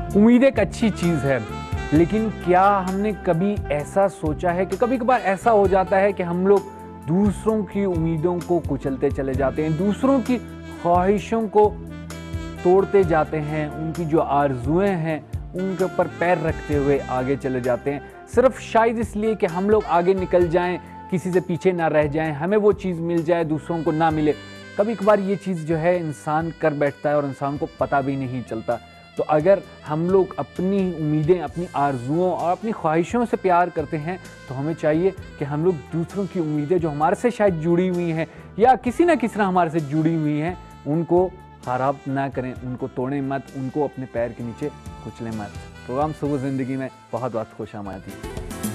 امید ایک اچھی چیز ہے، لیکن کیا ہم نے کبھی ایسا سوچا ہے کہ کبھی کبھار ایسا ہو جاتا ہے کہ ہم لوگ دوسروں کی امیدوں کو کچلتے چلے جاتے ہیں، دوسروں کی خواہشوں کو توڑتے جاتے ہیں، ان کی جو آرزویں ہیں ان کے اوپر پیر رکھتے ہوئے آگے چلے جاتے ہیں، صرف شاید اس لیے کہ ہم لوگ آگے نکل جائیں، کسی سے پیچھے نہ رہ جائیں، ہمیں وہ چیز مل جائے دوسروں کو نہ ملے۔ کبھی کبھار یہ چیز جو ہے انسان کر بیٹھتا ہے اور انسان کو پتہ بھی نہیں چلتا۔ تو اگر ہم لوگ اپنی امیدیں، اپنی آرزوؤں اور اپنی خواہشوں سے پیار کرتے ہیں تو ہمیں چاہیے کہ ہم لوگ دوسروں کی امیدیں جو ہمارے سے شاید جڑی ہوئی ہیں یا کسی نہ کسی طرح ہمارے سے جڑی ہوئی ہیں ان کو خراب نہ کریں، ان کو توڑیں مت، ان کو اپنے پیر کے نیچے کچلیں مت۔ پروگرام صبح زندگی میں بہت بہت خوش آمدید۔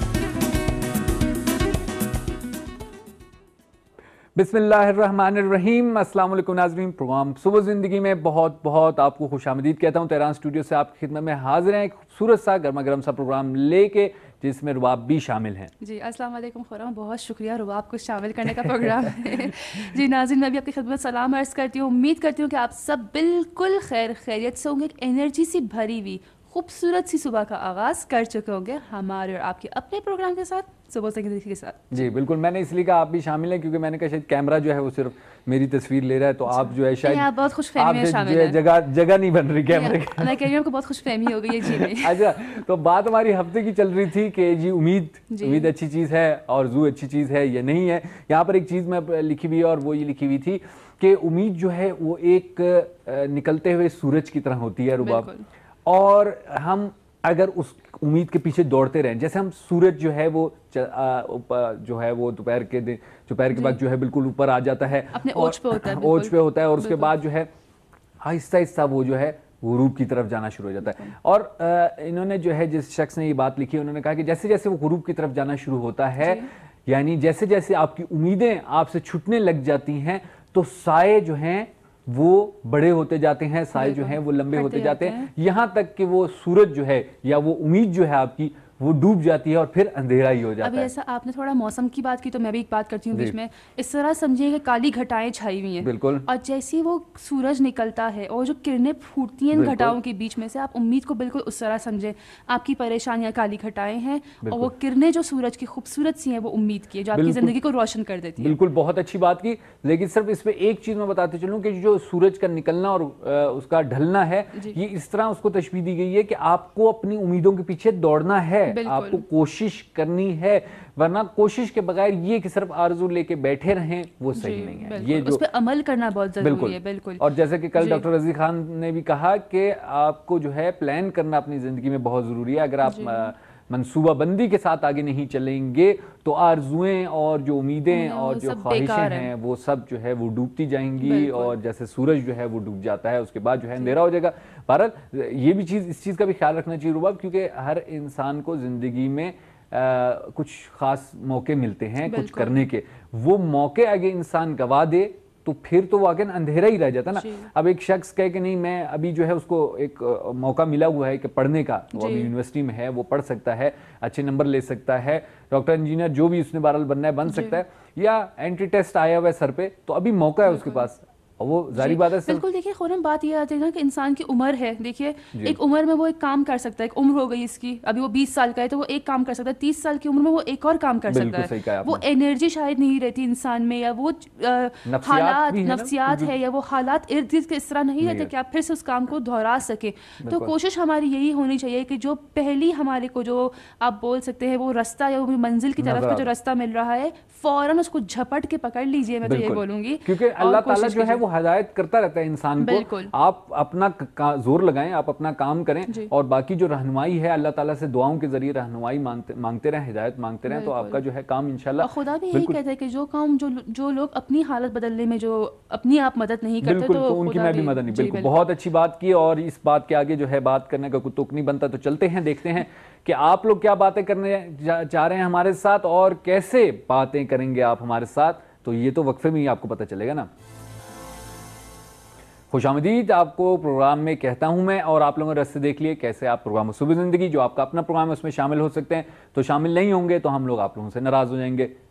بسم اللہ الرحمن الرحیم۔ السلام علیکم ناظرین، پروگرام صبح زندگی میں بہت بہت آپ کو خوش آمدید کہتا ہوں۔ تہران اسٹوڈیو سے آپ کی خدمت میں حاضر ہیں ایک خوبصورت سا گرما گرم سا پروگرام لے کے، جس میں رباب بھی شامل ہیں۔ جی السلام علیکم خورم، بہت شکریہ رباب کو شامل کرنے کا پروگرام ہے۔ جی ناظرین، میں بھی آپ کی خدمت سلام عرض کرتی ہوں، امید کرتی ہوں کہ آپ سب بالکل خیریت سے ہوں گے، ایک انرجی سی بھری ہوئی خوبصورت سی صبح کا آغاز کر چکے ہوں گے ہمارے اور آپ کے اپنے پروگرام کے ساتھ، صبح زندگی کے ساتھ۔ جی بالکل، میں نے اس لیے کہا آپ بھی شامل ہیں کیونکہ میں نے کہا شاید کیمرہ جو ہے وہ صرف میری تصویر لے رہا ہے تو آپ جو ہے شاید آپ بہت خوش فہمی میں شامل ہیں، جگہ نہیں بن رہی کیمرے کی۔ میں کہہ رہی ہوں کہ بہت خوش فہمی ہو گئی ہے۔ جی نہیں اچھا، تو بات ہماری ہفتے کی چل رہی تھی کہ جی امید اچھی چیز ہے اور آرزو اچھی چیز ہے یا نہیں ہے۔ یہاں پر ایک چیز میں لکھی ہوئی ہے اور وہ یہ لکھی ہوئی تھی کہ امید جو ہے وہ ایک نکلتے ہوئے سورج کی طرح ہوتی ہے رباب، اور ہم اگر اس امید کے پیچھے دوڑتے رہیں، جیسے ہم سورج جو ہے وہ دوپہر کے بعد جو ہے بالکل اوپر آ جاتا ہے، اپنے اوج پہ ہوتا ہے اور اس کے بعد جو ہے آہستہ آہستہ وہ جو ہے غروب کی طرف جانا شروع ہو جاتا ہے۔ اور انہوں نے جو ہے جس شخص نے یہ بات لکھی انہوں نے کہا کہ جیسے جیسے وہ غروب کی طرف جانا شروع ہوتا ہے، یعنی جیسے جیسے آپ کی امیدیں آپ سے چھٹنے لگ جاتی ہیں تو سائے جو ہیں وہ بڑے ہوتے جاتے ہیں، سائے جو ہیں وہ لمبے ہوتے جاتے ہیں، یہاں تک کہ وہ سورج جو ہے یا وہ امید جو ہے آپ کی وہ ڈوب جاتی ہے اور پھر اندھیرا ہی ہو جاتا ہے۔ ابھی ایسا آپ نے تھوڑا موسم کی بات کی تو میں بھی ایک بات کرتی ہوں بیچ میں، اس طرح سمجھیے کہ کالی گھٹائیں چھائی ہوئی ہیں، بالکل، اور جیسے وہ سورج نکلتا ہے اور جو کرنیں پھوٹتی ہیں ان گھٹاؤں کے بیچ میں سے، آپ امید کو بالکل اس طرح سمجھیں، آپ کی پریشانیاں کالی گھٹائیں ہیں اور وہ کرنیں جو سورج کی خوبصورت سی ہیں وہ امید کی ہے جو آپ کی زندگی کو روشن کر دیتی ہے۔ بالکل، بہت اچھی بات کی، لیکن صرف اس پہ ایک چیز میں بتاتے چلوں کہ جو سورج کا نکلنا اور اس کا ڈھلنا ہے، یہ اس طرح اس کو تشبیہ دی گئی ہے کہ آپ کو اپنی امیدوں کے پیچھے دوڑنا ہے، آپ کو کوشش کرنی ہے، ورنہ کوشش کے بغیر یہ کہ صرف آرزو لے کے بیٹھے رہیں وہ صحیح نہیں ہے، یہ اس پہ عمل کرنا بہت ضروری ہے۔ بالکل، اور جیسے کہ کل ڈاکٹر رضی خان نے بھی کہا کہ آپ کو جو ہے پلان کرنا اپنی زندگی میں بہت ضروری ہے، اگر آپ منصوبہ بندی کے ساتھ آگے نہیں چلیں گے تو آرزویں اور جو امیدیں اور جو خواہشیں ہیں وہ سب جو ہے وہ ڈوبتی جائیں گی، اور جیسے سورج جو ہے وہ ڈوب جاتا ہے اس کے بعد جو ہے اندھیرا ہو جائے گا۔ بہرحال یہ بھی اس چیز کا بھی خیال رکھنا چاہیے رباب، کیونکہ ہر انسان کو زندگی میں کچھ خاص موقع ملتے ہیں کچھ کرنے کے، وہ موقع اگر انسان گوا دے تو پھر تو واقعاً اندھیرا ہی رہ جاتا نا۔ اب ایک شخص کہے کہ نہیں میں ابھی جو ہے اس کو ایک موقع ملا ہوا ہے کہ پڑھنے کا، وہ ابھی یونیورسٹی میں ہے، وہ پڑھ سکتا ہے، اچھے نمبر لے سکتا ہے، ڈاکٹر انجینئر جو بھی اس نے بہرحال بننا ہے بن سکتا ہے، یا اینٹری ٹیسٹ آیا ہوا ہے سر پہ تو ابھی موقع ہے اس کے پاس، اور وہ ظاہری بات ہے۔ بالکل، دیکھیے خورم بات یہ آتی ہے نا کہ انسان کی عمر ہے، دیکھیے ایک عمر میں وہ ایک کام کر سکتا ہے، ایک عمر ہو گئی اس کی، ابھی وہ 20 سال کا ہے تو وہ ایک کام کر سکتا ہے، 30 سال کی عمر میں وہ ایک اور کام کر سکتا ہے، وہ انرجی شاید نہیں رہتی انسان میں، یا وہ حالات نفسیات ہے یا وہ حالات ارد گرد کے اس طرح نہیں رہتے کہ آپ پھر سے اس کام کو دہرا سکیں۔ تو کوشش ہماری یہی ہونی چاہیے کہ جو پہلی ہمارے کو جو آپ بول سکتے ہیں وہ راستہ یا وہ منزل کی طرف کا جو راستہ مل رہا ہے فوراً اس کو جھپٹ کے پکڑ لیجیے، میں تو یہ بولوں گی، کیونکہ اللہ تعالیٰ جو ہے وہ ہدایت کرتا رہتا ہے انسان کو، آپ اپنا زور لگائیں، آپ اپنا کام کریں، اور باقی جو رہنمائی ہے اللہ تعالیٰ سے دعاؤں کے ذریعے رہنمائی مانگتے رہیں، ہدایت مانگتے رہیں، تو آپ کا جو ہے کام انشاءاللہ۔ خدا بھی یہی کہتا ہے کہ جو کام جو لوگ اپنی حالت بدلنے میں جو اپنی آپ مدد نہیں کرتے تو ان کی میں بھی مدد نہیں۔ بالکل، بہت اچھی بات کی، اور اس بات کے آگے جو ہے بات کرنے کا کوئی تک نہیں بنتا، تو چلتے ہیں دیکھتے ہیں کہ آپ لوگ کیا باتیں کرنے چاہ رہے ہیں ہمارے ساتھ اور کیسے باتیں کریں گے آپ ہمارے ساتھ، تو یہ تو وقفے میں ہی آپ کو پتہ چلے گا نا۔ خوش آمدید آپ کو پروگرام میں کہتا ہوں میں، اور آپ لوگوں نے رستے دیکھ لیے کیسے آپ پروگرام صبح زندگی جو آپ کا اپنا پروگرام ہے اس میں شامل ہو سکتے ہیں، تو شامل نہیں ہوں گے تو ہم لوگ آپ لوگوں سے ناراض ہو جائیں گے،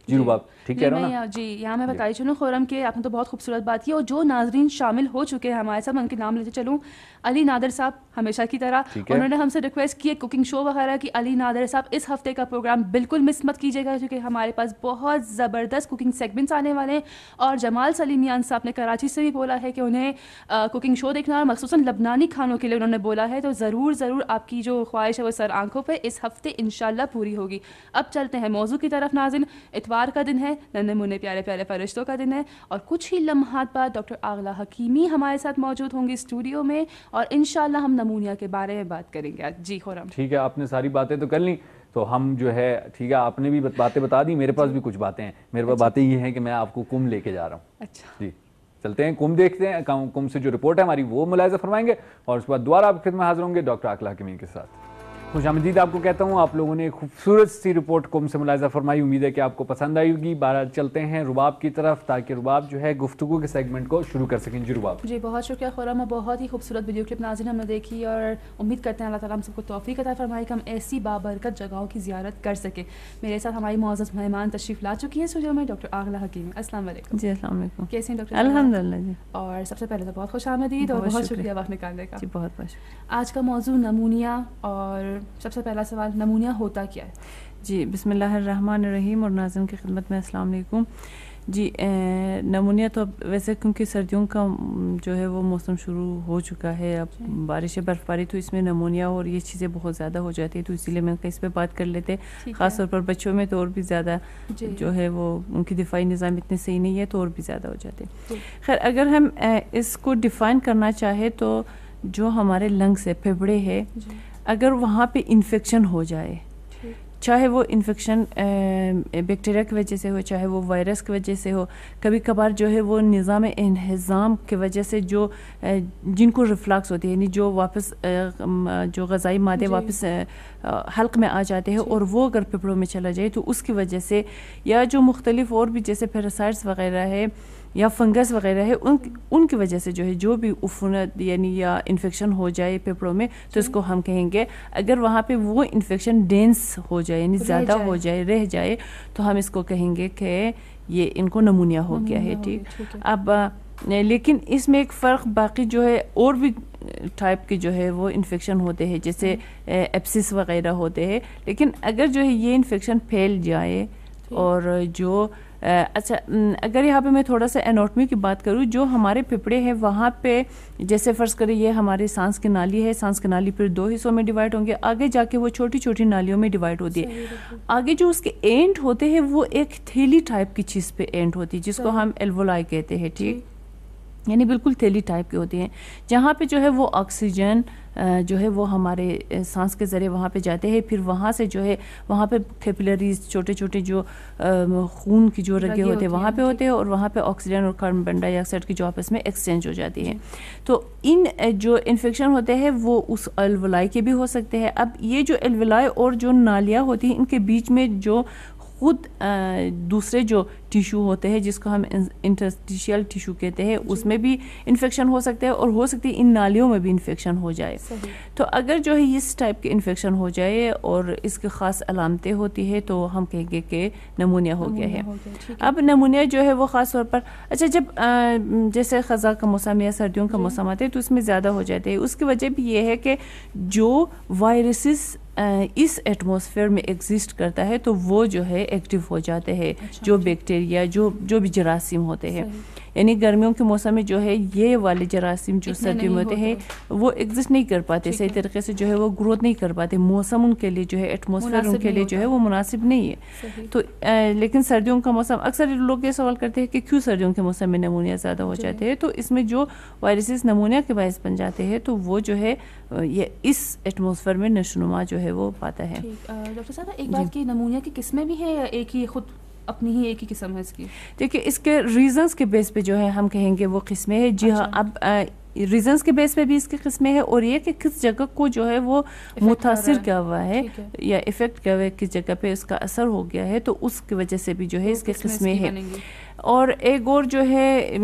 جی رباب ٹھیک کہہ رہا ہوں نا؟ جی یہاں میں بتائی چلوں خورم کہ آپ نے تو بہت خوبصورت بات کی, اور جو ناظرین شامل ہو چکے ہیں ہمارے ساتھ, ان کے نام لیتے چلوں. علی نادر صاحب ہمیشہ کی طرح انہوں نے ہم سے ریکویسٹ کی ہے کوکنگ شو وغیرہ کی. علی نادر صاحب اس ہفتے کا پروگرام بالکل مس مت کیجیے گا, کیونکہ ہمارے پاس بہت زبردست کوکنگ سیگمنٹس آنے والے ہیں. اور جمال سلیمیان صاحب نے کراچی سے بھی بولا ہے کہ انہیں کوکنگ شو دیکھنا, اور مخصوصاً لبنانی کھانوں کے لیے انہوں نے بولا ہے. تو ضرور آپ کی جو خواہش ہے وہ سر آنکھوں پہ اس ہفتے انشاءاللہ پوری ہوگی. اب چلتے ہیں موضوع کی طرف ناظرین. اتوار کا دن ہے, ننھے منھے پیارے پیارے فرشتوں کا دن ہے, اور کچھ ہی لمحات بعد ڈاکٹر اغلا حکیمی ہمارے ساتھ موجود ہوں گی اسٹوڈیو میں, اور انشاءاللہ ہم نمونیا کے بارے میں بات کریں گے. جی خورم ٹھیک ہے, آپ نے ساری باتیں تو کر لیں, تو ہم جو ہے ٹھیک ہے آپ نے بھی باتیں بتا دی, میرے پاس بھی کچھ باتیں ہیں. میرے پاس باتیں یہ ہیں کہ میں آپ کو کم لے کے جا رہا ہوں. اچھا جی چلتے ہیں کم دیکھتے ہیں, کم سے جو رپورٹ ہے ہماری وہ ملاحظہ فرمائیں گے, اور اس کے بعد دوبارہ آپ کی خدمت میں حاضر ہوں گے ڈاکٹر اغلا حکیمی کے ساتھ. خوش آمدید آپ کو کہتا ہوں. آپ لوگوں نے خوبصورت سی رپورٹ کم سے ملاحظہ فرمائی, امید ہے کہ آپ کو پسند آئی ہوگی. بہرحال چلتے ہیں رباب کی طرف, تاکہ رباب جو ہے گفتگو کے سیگمنٹ کو شروع کر سکیں. جی رباب. جی بہت شکریہ خورم, بہت ہی خوبصورت ویڈیو کلپ ناظرین ہم نے دیکھی, اور امید کرتے ہیں اللہ تعالیٰ ہم سب کو توفیق عطا فرمائے کہ ہم ایسی بابرکت جگہوں کی زیارت کر سکیں. میرے ساتھ ہماری معزز مہمان تشریف لا چکی ہیں اسٹوڈیو میں, ڈاکٹر اغلا حکیمی. السلام علیکم. جی السلام علیکم. کیسے ہیں ڈاکٹر؟ الحمدللہ. جی اور سب سے پہلے تو بہت خوش آمدید اور بہت شکریہ وقت نکالنے کا. جی بہت بہت. آج کا موضوع نمونیا, اور سب سے پہلا سوال, نمونیا ہوتا کیا ہے؟ جی بسم اللہ الرحمن الرحیم, اور ناظرین کی خدمت میں السلام علیکم. جی نمونیا تو اب ویسے کیونکہ سردیوں کا جو ہے وہ موسم شروع ہو چکا ہے, اب بارش برف باری, تو اس میں نمونیا اور یہ چیزیں بہت زیادہ ہو جاتی ہیں, تو اسی لیے میں اس پہ بات کر لیتے. خاص طور پر بچوں میں تو اور بھی زیادہ جو ہے وہ ان کی دفاعی نظام اتنے صحیح نہیں ہے, تو اور بھی زیادہ ہو جاتے. خیر اگر ہم اس کو ڈیفائن کرنا چاہے تو جو ہمارے لنگس ہے, پھیپھڑے ہے, اگر وہاں پہ انفیکشن ہو جائے, چاہے وہ انفیکشن بیکٹیریا کی وجہ سے ہو, چاہے وہ وائرس کی وجہ سے ہو, کبھی کبھار جو ہے وہ نظام انہضام کی وجہ سے جو جن کو ریفلکس ہوتی ہے, یعنی جو واپس جو غذائی مادے واپس حلق میں آ جاتے ہیں, اور وہ اگر پھیپھڑوں میں چلا جائے تو اس کی وجہ سے, یا جو مختلف اور بھی جیسے پیراسائٹس وغیرہ ہے یا فنگس وغیرہ ہے, ان کی وجہ سے جو ہے جو بھی عفونت یعنی یا انفیکشن ہو جائے پھیپھڑوں میں, تو اس کو ہم کہیں گے, اگر وہاں پہ وہ انفیکشن ڈینس ہو جائے یعنی زیادہ ہو جائے, رہ جائے, تو ہم اس کو کہیں گے کہ یہ ان کو نمونیا ہو گیا ہے. ٹھیک. اب لیکن اس میں ایک فرق, باقی جو ہے اور بھی ٹائپ کے جو ہے وہ انفیکشن ہوتے ہیں, جیسے ایپسس وغیرہ ہوتے ہیں, لیکن اگر جو ہے یہ انفیکشن پھیل جائے, اور جو اچھا اگر یہاں پہ میں تھوڑا سا اناٹمی کی بات کروں, جو ہمارے پھیپھڑے ہیں وہاں پہ جیسے فرض کریں یہ ہماری سانس کی نالی ہے, سانس کی نالی پھر 2 حصوں میں ڈیوائڈ ہوں گے, آگے جا کے وہ چھوٹی چھوٹی نالیوں میں ڈیوائڈ ہوتی ہے. آگے جو اس کے اینٹ ہوتے ہیں وہ ایک تھیلی ٹائپ کی چیز پہ اینٹ ہوتی ہے, جس کو ہم ایلولائی کہتے ہیں. ٹھیک, یعنی بالکل تھیلی ٹائپ کے ہوتے ہیں, جہاں پہ جو ہے وہ آکسیجن جو ہے وہ ہمارے سانس کے ذریعے وہاں پہ جاتے ہیں, پھر وہاں سے جو ہے وہاں پہ کیپیلریز چھوٹے چھوٹے جو خون کی جو رگیں ہوتے ہیں وہاں پہ ہوتے ہیں, اور وہاں پہ آکسیجن اور کاربن ڈائی آکسائڈ کی جو آپس میں ایکسچینج ہو جاتی ہے. تو ان جو انفیکشن ہوتے ہیں وہ اس الولائی کے بھی ہو سکتے ہیں. اب یہ جو الولائی اور جو نالیاں ہوتی ہیں, ان کے بیچ میں جو خود دوسرے جو ٹیشو ہوتے ہیں جس کو ہم انٹرسٹیشیل ٹیشو کہتے ہیں, اس میں بھی انفیکشن ہو سکتے ہیں, اور ہو سکتی ہے ان نالیوں میں بھی انفیکشن ہو جائے. تو اگر جو ہے اس ٹائپ کے انفیکشن ہو جائے اور اس کی خاص علامتیں ہوتی ہے, تو ہم کہیں گے کہ نمونیا ہو گیا ہے. اب نمونیا جو ہے وہ خاص طور پر اچھا جب جیسے خزاں کا موسم یا سردیوں کا موسم آتا ہے تو اس میں زیادہ ہو جاتے ہیں. اس کی وجہ بھی یہ ہے کہ جو وائرسز اس ایٹماسفیئر میں ایگزسٹ کرتا ہے تو وہ جو ہے ایکٹیو ہو جاتے ہیں, جو بیکٹیریا جو بھی جراثیم ہوتے ہیں. یعنی گرمیوں کے موسم میں جو ہے یہ والے جراثیم جو سردیوں میں ہوتے ہیں وہ ایگزسٹ نہیں کر پاتے, صحیح طریقے سے جو ہے وہ گروتھ نہیں کر پاتے, موسم ان کے لیے جو ہے ایٹماسفیئر ان کے لیے جو ہے وہ مناسب نہیں ہے. تو لیکن سردیوں کا موسم, اکثر لوگ یہ سوال کرتے ہیں کہ کیوں سردیوں کے موسم میں نمونیا زیادہ ہو جاتے ہیں, تو اس میں جو وائرسز نمونیا کے باعث بن جاتے ہیں تو وہ جو ہے یہ اس ایٹماسفیئر میں نشوونما جو ہے وہ پاتا ہے. ڈاکٹر صاحب ایک بات کی, نمونیا کی قسمیں بھی ہیں یا ایک ہی خود اپنی ہی ایک ہی قسم ہے اس کی؟ دیکھیے اس کے ریزنز کے بیس پہ جو ہے ہم کہیں گے وہ قسمیں ہیں. جی ہاں, اب ریزنز کے بیس پہ بھی اس کی قسمیں ہیں, اور یہ کہ کس جگہ کو جو ہے وہ متاثر کیا ہوا ہے یا افیکٹ کیا ہوا ہے, کس جگہ پہ اس کا اثر ہو گیا ہے, تو اس کی وجہ سے بھی جو ہے اس کی قسمیں ہیں. اور ایک اور جو ہے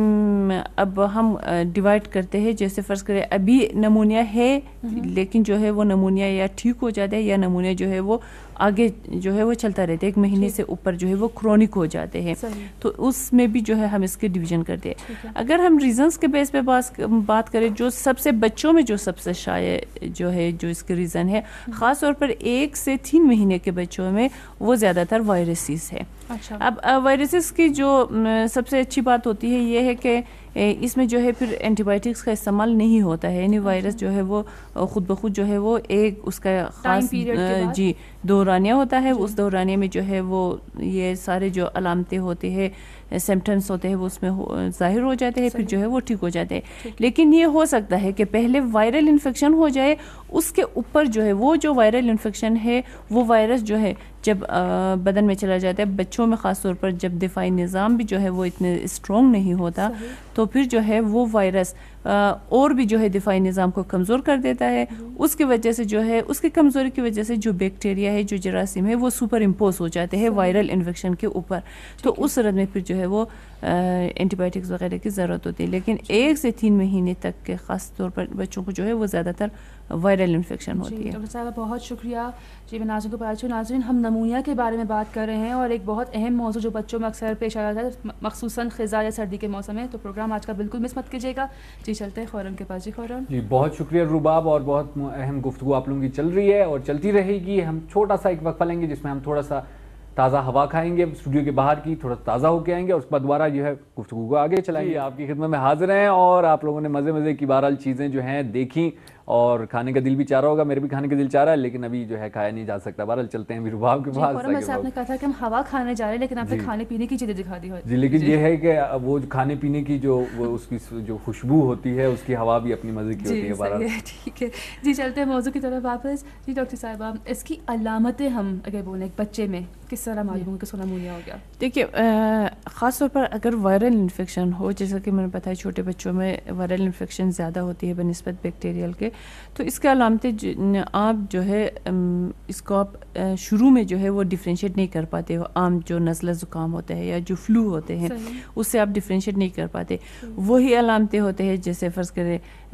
اب ہم ڈیوائڈ کرتے ہیں, جیسے فرض کریں ابھی نمونیا ہے لیکن جو ہے وہ نمونیا یا ٹھیک ہو جاتا ہے یا نمونیا جو ہے وہ آگے جو ہے وہ چلتا رہتا ہے, 1 مہینے سے اوپر جو ہے وہ کرونک ہو جاتے ہیں, تو اس میں بھی جو ہے ہم اس کے ڈویژن کرتے ہیں. اگر ہم ریزنس کے بیس پہ بات کریں, جو سب سے بچوں میں جو سب سے شائع جو ہے جو اس کے ریزن ہے, خاص طور پر 1 سے 3 مہینے کے بچوں میں وہ زیادہ تر وائرسز ہے. اب وائرسز کی جو سب سے اچھی بات ہوتی ہے یہ ہے کہ اس میں جو ہے پھر اینٹی بایوٹکس کا استعمال نہیں ہوتا ہے, یعنی وائرس جو ہے وہ خود بخود جو ہے وہ ایک اس کا خاص جی دورانیہ ہوتا ہے, اس دورانیے میں جو ہے وہ یہ سارے جو علامتیں ہوتے ہیں, سمپٹمس ہوتے ہیں وہ اس میں ظاہر ہو جاتے ہیں, پھر جو ہے وہ ٹھیک ہو جاتے ہیں. لیکن یہ ہو سکتا ہے کہ پہلے وائرل انفیکشن ہو جائے, اس کے اوپر جو ہے وہ جو وائرل انفیکشن ہے وہ وائرس جو ہے جب بدن میں چلا جاتا ہے, بچوں میں خاص طور پر جب دفاعی نظام بھی جو ہے وہ اتنے اسٹرانگ نہیں ہوتا, تو پھر جو ہے وہ وائرس اور بھی جو ہے دفاعی نظام کو کمزور کر دیتا ہے. اس کی وجہ سے جو ہے اس کی کمزوری کی وجہ سے جو بیکٹیریا ہے, جو جراثیم ہے, وہ سپر امپوز ہو جاتے ہیں وائرل انفیکشن کے اوپر, تو اس صورت میں پھر جو ہے وہ اینٹی بایوٹکس وغیرہ کی ضرورت ہوتی ہے. لیکن 1 سے 3 مہینے تک کے خاص طور پر بچوں کو جو ہے وہ زیادہ تر وائرل انفیکشن ہوتی ہے. ڈاکٹر صاحبہ بہت شکریہ جی. میں ناظرین کو بتا دوں, ناظرین ہم نمونیا کے بارے میں بات کر رہے ہیں اور ایک بہت اہم موضوع جو بچوں میں اکثر پیش آ جاتا ہے, مخصوصاً خزاں یا سردی کے موسم میں, تو پروگرام آج کا بالکل مس مت کیجیے گا. جی چلتے ہیں خورم کے پاس. جی خورم جی بہت شکریہ رباب, اور بہت اہم گفتگو آپ لوگوں کی چل رہی ہے اور چلتی رہے گی. ہم چھوٹا سا ایک وقفہ لیں گے جس میں ہم تھوڑا سا تازہ ہوا کھائیں گے اسٹوڈیو کے باہر کی, تھوڑا تازہ ہو کے آئیں گے, اور اس کے بعد دوبارہ جو ہے گفتگو کو آگے چلائیں گے. آپ کی خدمت میں حاضر ہیں اور آپ لوگوں نے مزے کی بہرحال چیزیں جو ہیں دیکھیں اور کھانے کا دل بھی چاہ رہا ہوگا, میرے بھی کھانے کا دل چاہ رہا ہے لیکن ابھی جو ہے کھایا نہیں جا سکتا. بہرحال چلتے ہیں رباب کے پاس. جی آپ نے کہا تھا کہ ہم ہوا کھانے جا رہے ہیں لیکن آپ نے کھانے پینے کی چیزیں دکھا دی. جی لیکن یہ ہے کہ وہ کھانے پینے کی جو اس کی جو خوشبو ہوتی ہے اس کی ہوا بھی اپنی مزے کی ہوتی ہے. بہرحال ٹھیک ہے جی چلتے ہیں موضوع کی طرف واپس. جی ڈاکٹر صاحبہ, اس کی علامتیں ہم اگر بولیں ایک بچے میں کس طرح معلوم ہو کہ نمونیا ہو گیا؟ دیکھیے خاص طور پر اگر وائرل انفیکشن ہو, جیسا کہ میں نے بتایا چھوٹے بچوں میں وائرل انفیکشن زیادہ ہوتی ہے بنسبت بیکٹیریل کے, تو اس کے علامتیں آپ جو ہے اس کو آپ شروع میں جو ہے وہ ڈفرینشیٹ نہیں کر پاتے. عام جو نزلہ زکام ہوتا ہے یا جو فلو ہوتے ہیں اس سے آپ ڈفرینشیٹ نہیں کر پاتے. وہی علامتیں ہوتے ہیں جیسے فرض کرے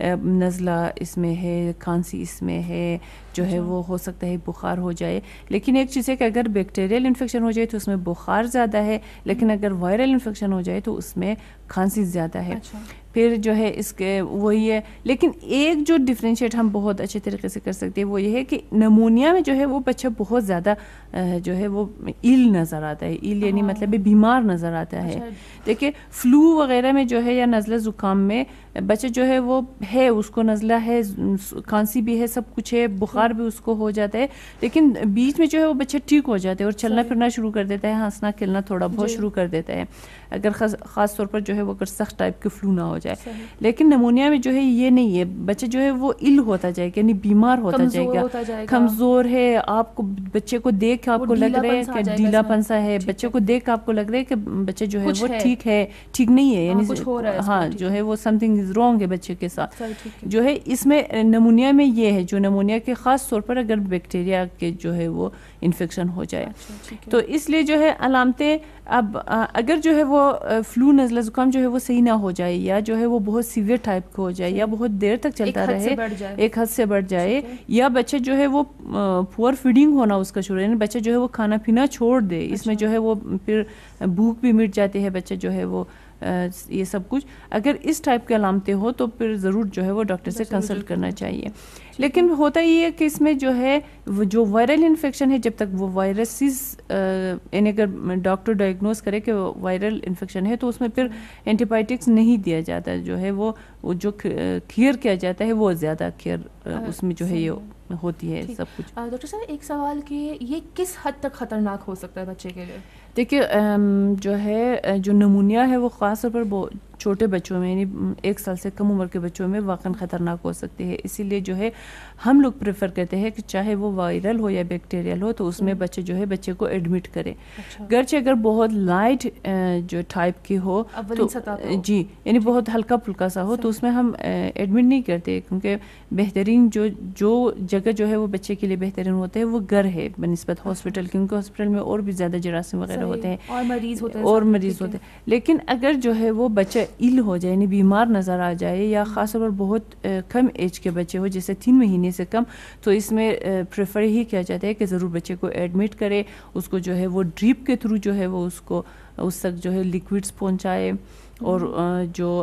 نزلہ اس میں ہے, کھانسی اس میں ہے, جو ہے وہ ہو سکتا ہے بخار ہو جائے. لیکن ایک چیز ہے کہ اگر بیکٹیریل انفیکشن ہو جائے تو اس میں بخار زیادہ ہے, لیکن اگر وائرل انفیکشن ہو جائے تو اس میں کھانسی زیادہ ہے. پھر جو ہے اس کے وہی ہے, لیکن ایک جو ڈفرینشیٹ ہم بہت اچھے طریقے سے کر سکتے ہیں وہ یہ ہے کہ نمونیا میں جو ہے وہ بچہ بہت زیادہ جو ہے وہ ایل نظر آتا ہے. ایل یعنی مطلب بیمار نظر آتا ہے. دیکھیں فلو وغیرہ میں جو ہے یا نزلہ زکام میں بچہ جو ہے وہ ہے, اس کو نزلہ ہے, کھانسی بھی ہے, سب کچھ ہے, بخار بھی اس کو ہو جاتا ہے, لیکن بیچ میں جو ہے وہ بچہ ٹھیک ہو جاتا ہے اور چلنا پھرنا شروع کر دیتا ہے, ہنسنا کھیلنا تھوڑا بہت شروع کر دیتا ہے, اگر خاص طور پر جو ہے وہ اگر سخت ٹائپ کے فلو نہ ہو جائے. لیکن نمونیا میں جو ہے یہ نہیں ہے, بچہ جو ہے وہ ایل ہوتا جائے گا, یعنی بیمار ہوتا جائے گا, کمزور ہے. آپ کو بچے کو دیکھ آپ کو لگ رہا ہے کہ ڈھیلا پنسا ہے, بچے کو دیکھ آپ کو لگ رہا ہے کہ بچہ جو ہے وہ ٹھیک ہے, ٹھیک نہیں ہے, یعنی ہاں جو ہے وہ سم تھنگ از رانگ ہے بچے کے ساتھ. جو ہے اس میں نمونیا میں یہ ہے, جو نمونیا کے خاص طور پر اگر بیکٹیریا کے جو ہے وہ انفیکشن ہو جائے, تو اس لیے جو ہے علامتیں اب اگر جو ہے وہ فلو نزلہ زکام جو ہے وہ صحیح نہ ہو جائے, یا جو ہے وہ بہت سیویئر ٹائپ کا ہو جائے, یا بہت دیر تک چلتا رہے, ایک حد سے بڑھ جائے, یا بچہ جو ہے وہ پور فیڈنگ ہونا اس کا شروع, یعنی بچہ جو ہے وہ کھانا پینا چھوڑ دے, اس میں جو ہے وہ پھر بھوک بھی مٹ جاتی ہے, بچہ جو ہے وہ یہ سب کچھ اگر اس ٹائپ کے علامتیں ہو تو پھر ضرور جو ہے وہ ڈاکٹر سے کنسلٹ کرنا چاہیے. لیکن ہوتا یہ ہے کہ اس میں جو ہے جو وائرل انفیکشن ہے, جب تک وہ وائرسز یعنی اگر ڈاکٹر ڈائگنوز کرے کہ وائرل انفیکشن ہے تو اس میں پھر اینٹی بایوٹکس نہیں دیا جاتا, جو ہے وہ جو کیئر کیا جاتا ہے وہ زیادہ کیئر اس میں جو ہے یہ ہوتی ہے سب کچھ. ڈاکٹر صاحب ایک سوال کہ یہ کس حد تک خطرناک ہو سکتا ہے بچے کے لیے؟ دیکھیے جو ہے جو نمونیا ہے وہ خاص طور پر چھوٹے بچوں میں یعنی 1 سال سے کم عمر کے بچوں میں واقعاً خطرناک ہو سکتے ہیں. اسی لیے جو ہے ہم لوگ پریفر کرتے ہیں کہ چاہے وہ وائرل ہو یا بیکٹیریل ہو تو اس میں بچے کو ایڈمٹ کرے. گرچہ اگر بہت لائٹ جو ٹائپ کی ہو تو جی یعنی بہت ہلکا پھلکا سا ہو تو اس میں ہم ایڈمٹ نہیں کرتے, کیونکہ بہترین جو جگہ جو ہے وہ بچے کے لیے بہترین ہوتا ہے وہ گھر ہے بنسبت ہاسپٹل, کیونکہ ہاسپٹل میں اور بھی زیادہ جراثیم وغیرہ ہوتے ہیں اور مریض ہوتے ہیں. لیکن اگر جو ہے وہ بچہ ill ہو جائے یعنی بیمار نظر آ جائے یا خاص طور پر بہت کم ایج کے بچے ہو جیسے 3 مہینے سے کم, تو اس میں پریفر ہی کیا جاتا ہے کہ ضرور بچے کو ایڈمٹ کرے, اس کو جو ہے وہ ڈریپ کے تھرو جو ہے وہ اس تک جو ہے لیکوڈس پہنچائے اور جو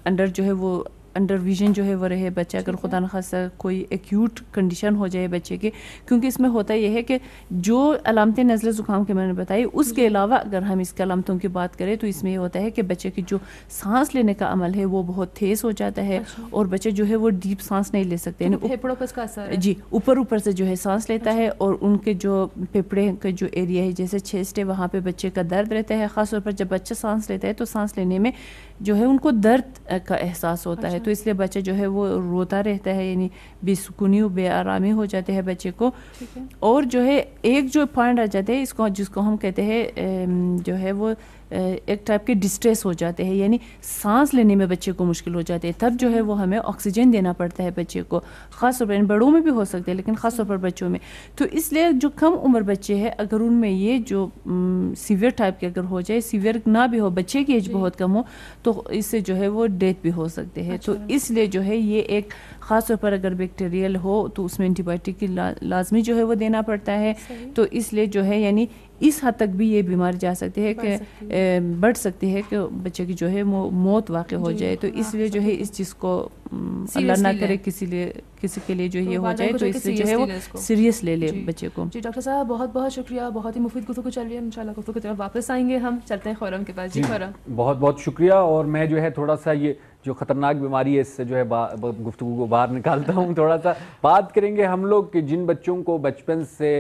انڈر ویژن جو ہے وہ رہے بچہ, اگر خدا نخواستہ کوئی ایکیوٹ کنڈیشن ہو جائے بچے کی, کیونکہ اس میں ہوتا یہ ہے کہ جو علامتیں نزلہ زکام کے میں نے بتائی اس کے علاوہ اگر ہم اس کے علامتوں کی بات کریں تو اس میں یہ ہوتا ہے کہ بچے کی جو سانس لینے کا عمل ہے وہ بہت تیز ہو جاتا ہے اور بچے جو ہے وہ ڈیپ سانس نہیں لے سکتے, پھیپھڑوں پر اس کا اثر ہے. جی اوپر سے جو ہے سانس لیتا ہے اور ان کے جو پھیپھڑے کا جو ایریا ہے جیسے چیسٹ ہے وہاں پہ بچے کا درد رہتا ہے, خاص طور پر جب بچہ سانس لیتا ہے تو سانس لینے میں جو ہے ان کو درد کا احساس ہوتا ہے, تو اس لیے بچہ جو ہے وہ روتا رہتا ہے, یعنی بے سکونی و بے آرامی ہو جاتے ہیں بچے کو. اور جو ہے ایک جو پوائنٹ آ جاتے ہیں جس کو ہم کہتے ہیں جو ہے وہ ایک ٹائپ کے ڈسٹریس ہو جاتے ہیں, یعنی سانس لینے میں بچے کو مشکل ہو جاتے ہیں, تب جو ہے وہ ہمیں آکسیجن دینا پڑتا ہے بچے کو, خاص طور پر بڑوں میں بھی ہو سکتے ہیں لیکن خاص طور پر بچوں میں. تو اس لیے جو کم عمر بچے ہیں اگر ان میں یہ جو سیویئر ٹائپ کے اگر ہو جائے, سیویئر نہ بھی ہو, بچے کی ایج بہت کم ہو, تو اس سے جو ہے وہ ڈیتھ بھی ہو سکتے ہیں. تو اس لیے جو ہے یہ ایک خاص طور پر اگر بیکٹیریل ہو تو اس میں اینٹی بائیوٹک کی لازمی جو ہے وہ دینا پڑتا ہے. تو اس لیے جو ہے یعنی اس حد تک بھی یہ بیماری جا سکتی ہے کہ بڑھ سکتی ہے کہ بچے کی جو ہے موت واقع ہو جائے. تو اس لیے جو ہے اس چیز کو اللہ نہ کرے کسی کے لیے جو یہ ہو جائے تو اس سے جو ہے وہ سیریس لے لے بچے کو. جی ڈاکٹر صاحب بہت بہت شکریہ, بہت ہی مفید گفتگو چل رہی ہے, انشاءاللہ گفتگو کی طرف واپس آئیں گے, ہم چلتے ہیں خورم کے پاس. جی خورم بہت بہت شکریہ. اور میں جو ہے تھوڑا سا یہ جو خطرناک بیماری ہے اس سے جو ہے گفتگو کو باہر نکالتا ہوں, تھوڑا سا بات کریں گے ہم لوگ کہ جن بچوں کو بچپن سے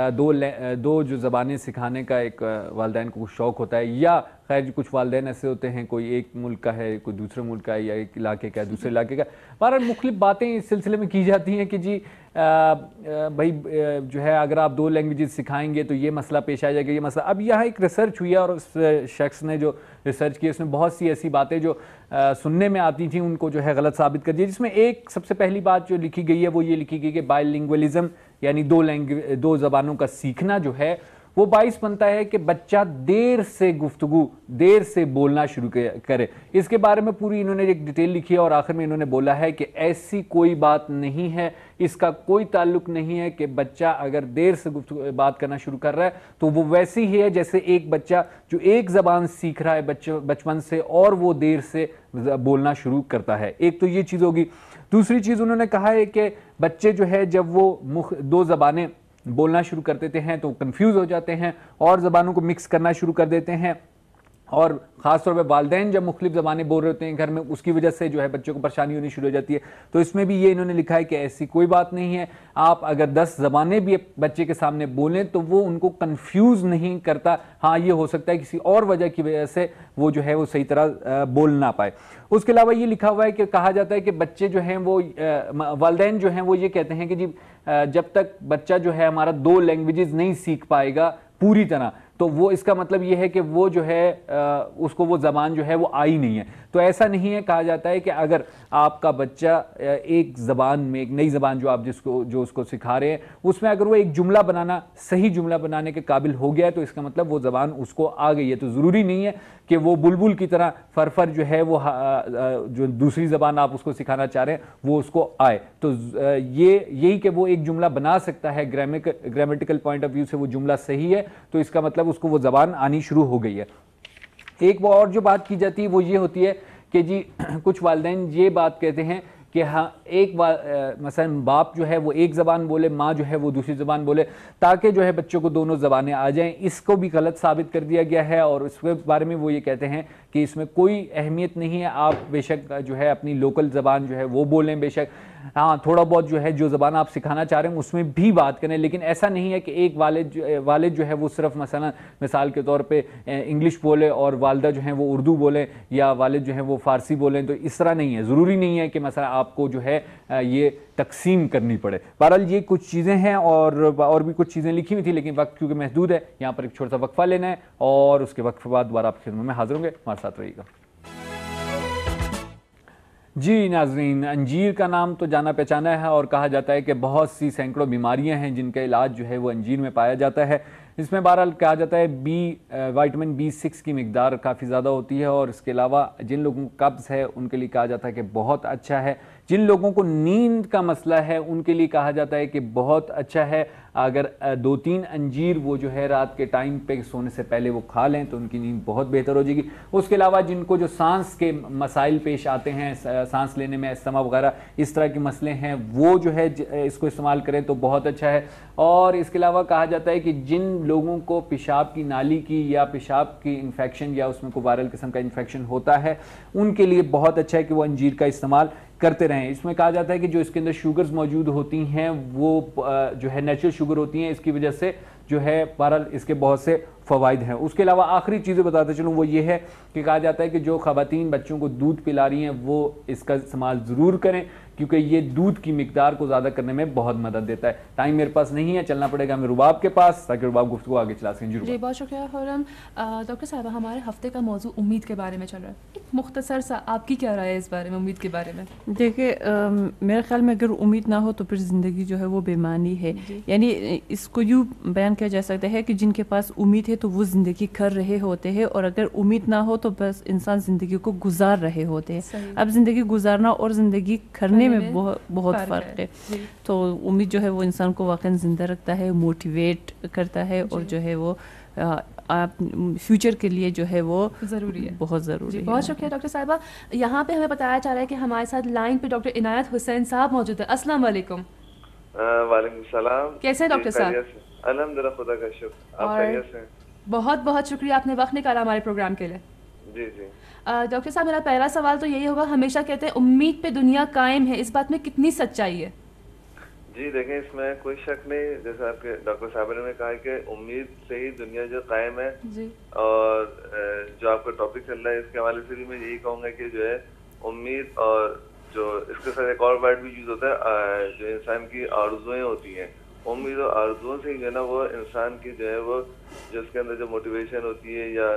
دو جو زبانیں سکھانے کا ایک والدین کو شوق ہوتا ہے, یا خیر کچھ والدین ایسے ہوتے ہیں کوئی ایک ملک کا ہے کوئی دوسرے ملک کا ہے یا ایک علاقے کا ہے دوسرے علاقے کا, بہرحال مختلف باتیں اس سلسلے میں کی جاتی ہیں کہ جی بھائی جو ہے اگر آپ 2 لینگویجز سکھائیں گے تو یہ مسئلہ پیش آ جائے گا, یہ مسئلہ. اب یہاں ایک ریسرچ ہوئی ہے اور اس شخص نے جو ریسرچ کی اس میں بہت سی ایسی باتیں جو سننے میں آتی تھیں ان کو جو ہے غلط ثابت کر دیا, جس میں ایک سب سے پہلی بات جو لکھی گئی ہے وہ یہ لکھی گئی کہ بائی لنگولیزم یعنی 2 زبانوں کا سیکھنا جو ہے وہ باعث بنتا ہے کہ بچہ دیر سے بولنا شروع کرے. اس کے بارے میں پوری انہوں نے ایک ڈیٹیل لکھی ہے اور آخر میں انہوں نے بولا ہے کہ ایسی کوئی بات نہیں ہے, اس کا کوئی تعلق نہیں ہے کہ بچہ اگر دیر سے بات کرنا شروع کر رہا ہے تو وہ ویسی ہی ہے جیسے ایک بچہ جو ایک زبان سیکھ رہا ہے بچپن سے اور وہ دیر سے بولنا شروع کرتا ہے. ایک تو یہ چیز ہوگی. دوسری چیز انہوں نے کہا ہے کہ بچے جو ہے جب وہ 2 زبانیں بولنا شروع کر دیتے ہیں تو کنفیوز ہو جاتے ہیں اور زبانوں کو مکس کرنا شروع کر دیتے ہیں, اور خاص طور پہ والدین جب مختلف زبانیں بول رہے ہوتے ہیں گھر میں اس کی وجہ سے جو ہے بچوں کو پریشانی ہونی شروع ہو جاتی ہے. تو اس میں بھی یہ انہوں نے لکھا ہے کہ ایسی کوئی بات نہیں ہے, آپ اگر 10 زبانیں بھی بچے کے سامنے بولیں تو وہ ان کو کنفیوز نہیں کرتا. ہاں یہ ہو سکتا ہے کسی اور وجہ کی وجہ سے وہ جو ہے وہ صحیح طرح بول نہ پائے. اس کے علاوہ یہ لکھا ہوا ہے کہ کہا جاتا ہے کہ بچے جو ہیں وہ والدین جو ہیں وہ یہ کہتے ہیں کہ جی جب تک بچہ جو ہے ہمارا 2 لینگویجز نہیں سیکھ پائے گا پوری طرح تو وہ اس کا مطلب یہ ہے کہ وہ جو ہے اس کو وہ زبان جو ہے وہ آئی نہیں ہے. تو ایسا نہیں ہے. کہا جاتا ہے کہ اگر آپ کا بچہ ایک زبان میں ایک نئی زبان جو آپ جو اس کو سکھا رہے ہیں اس میں اگر وہ ایک جملہ بنانا صحیح جملہ بنانے کے قابل ہو گیا ہے تو اس کا مطلب وہ زبان اس کو آ گئی ہے. تو ضروری نہیں ہے کہ وہ بلبل کی طرح فرفر جو ہے وہ جو دوسری زبان آپ اس کو سکھانا چاہ رہے ہیں وہ اس کو آئے. تو یہی کہ وہ ایک جملہ بنا سکتا ہے گرامیٹیکل پوائنٹ آف ویو سے وہ جملہ صحیح ہے تو اس کا مطلب اس کو وہ زبان آنی شروع ہو گئی ہے. ایک وہ اور جو بات کی جاتی ہے وہ یہ ہوتی ہے کہ جی کچھ والدین یہ بات کہتے ہیں کہ ہاں مثلا باپ جو ہے وہ ایک زبان بولے, ماں جو ہے وہ دوسری زبان بولے تاکہ جو ہے بچوں کو دونوں زبانیں آ جائیں. اس کو بھی غلط ثابت کر دیا گیا ہے اور اس کے بارے میں وہ یہ کہتے ہیں کہ اس میں کوئی اہمیت نہیں ہے. آپ بے شک جو ہے اپنی لوکل زبان جو ہے وہ بولیں, بے شک ہاں تھوڑا بہت جو ہے جو زبان آپ سکھانا چاہ رہے ہیں اس میں بھی بات کریں, لیکن ایسا نہیں ہے کہ ایک والد جو ہے وہ صرف مثال کے طور پہ انگلش بولے اور والدہ جو ہیں وہ اردو بولیں, یا والد جو ہیں وہ فارسی بولیں. تو اس طرح نہیں ہے, ضروری نہیں ہے کہ مثلا آپ کو جو ہے یہ تقسیم کرنی پڑے. بہرحال یہ کچھ چیزیں ہیں, اور بھی کچھ چیزیں لکھی ہوئی تھی, لیکن وقت کیونکہ محدود ہے, یہاں پر ایک چھوٹا سا وقفہ لینا ہے اور اس کے وقفے بعد دوبارہ آپ کی خدمت میں حاضر ہوں گے. ہمارے ساتھ رہیے گا. جی ناظرین, انجیر کا نام تو جانا پہچانا ہے, اور کہا جاتا ہے کہ بہت سی سینکڑوں بیماریاں ہیں جن کا علاج جو ہے وہ انجیر میں پایا جاتا ہے. اس میں بہرحال کہا جاتا ہے وائٹامن B6 کی مقدار کافی زیادہ ہوتی ہے, اور اس کے علاوہ جن لوگوں کو قبض ہے ان کے لیے کہا جاتا ہے کہ بہت اچھا ہے. جن لوگوں کو نیند کا مسئلہ ہے ان کے لیے کہا جاتا ہے کہ بہت اچھا ہے. اگر 2-3 انجیر وہ جو ہے رات کے ٹائم پہ سونے سے پہلے وہ کھا لیں تو ان کی نیند بہت بہتر ہو جائے گی. اس کے علاوہ جن کو جو سانس کے مسائل پیش آتے ہیں, سانس لینے میں استھما وغیرہ اس طرح کے مسئلے ہیں, وہ جو ہے اس کو استعمال کریں تو بہت اچھا ہے. اور اس کے علاوہ کہا جاتا ہے کہ جن لوگوں کو پیشاب کی نالی کی یا پیشاب کی انفیکشن یا اس میں کوئی وائرل قسم کا انفیکشن ہوتا ہے, ان کے لیے بہت اچھا ہے کہ وہ انجیر کا استعمال کرتے رہیں. اس میں کہا جاتا ہے کہ جو اس کے اندر شوگرز موجود ہوتی ہیں وہ جو ہے نیچرل شوگر ہوتی ہیں, اس کی وجہ سے جو ہے بہرحال اس کے بہت سے فوائد ہیں. اس کے علاوہ آخری چیزیں بتاتے چلوں, وہ یہ ہے کہ کہا جاتا ہے کہ جو خواتین بچوں کو دودھ پلا رہی ہیں وہ اس کا استعمال ضرور کریں, کیونکہ یہ دودھ کی مقدار کو زیادہ کرنے میں بہت مدد دیتا ہے. ٹائم میرے پاس نہیں ہے, چلنا پڑے گا ہمیں رباب کے پاس تاکہ رباب گفتگو آگے چلا سکیں. جی بہت شکریہ خرم. ڈاکٹر صاحبہ, ہمارے ہفتے کا موضوع امید کے بارے میں چل رہا ہے. ایک مختصر سا آپ کی کیا رائے ہے اس بارے میں, امید کے بارے میں؟ دیکھیے میرے خیال میں اگر امید نہ ہو تو پھر زندگی جو ہے وہ بے معنی ہے. یعنی اس کو یوں بیان کیا جا سکتا ہے کہ جن کے پاس امید ہے تو وہ زندگی کر رہے ہوتے ہیں, اور اگر امید نہ ہو تو بس انسان زندگی کو گزار رہے ہوتے ہیں. اب زندگی گزارنا اور زندگی کرنے میں بہت فرق ہے. تو امید جو ہے وہ انسان کو واقعا زندہ رکھتا ہے, موٹیویٹ کرتا ہے, اور جو ہے وہ آپ فیوچر کے لیے جو ہے وہ ضروری ہے, بہت ضروری ہے. بہت شکریہ ڈاکٹر صاحبہ. یہاں پہ ہمیں بتایا جا رہا ہے کہ ہمارے ساتھ لائن پہ ڈاکٹر عنایت حسین صاحب موجود ہے. السلام علیکم. وعلیکم السلام. کیسے ہیں ڈاکٹر صاحب؟ الحمدللہ, خدا کا شکر. آپ خیریت سے ہیں؟ بہت بہت شکریہ, آپ نے وقت نکالا ہمارے پروگرام کے لیے. جی جی. ڈاکٹر صاحب, میرا پہلا سوال تو یہی ہوگا, ہمیشہ کہتے ہیں امید پہ دنیا قائم ہے, اس بات میں کتنی سچائی ہے؟ جی دیکھیں, اس میں کوئی شک نہیں, جیسا آپ کے ڈاکٹر صاحب نے کہا کہ امید سے ہی دنیا جو قائم ہے. جی. اور جو آپ کا ٹاپک چل رہا ہے اس کے حوالے سے بھی میں یہی کہوں گا کہ جو ہے امید, اور جو اس کے ساتھ ایک اور ورڈ بھی یوز ہوتا ہے جو انسان کی آرزوئیں ہوتی ہیں, امید اور آرزوؤں سے ہی جو ہے نا وہ انسان کی جو ہے وہ جو اس کے اندر جو موٹیویشن ہوتی ہے, یا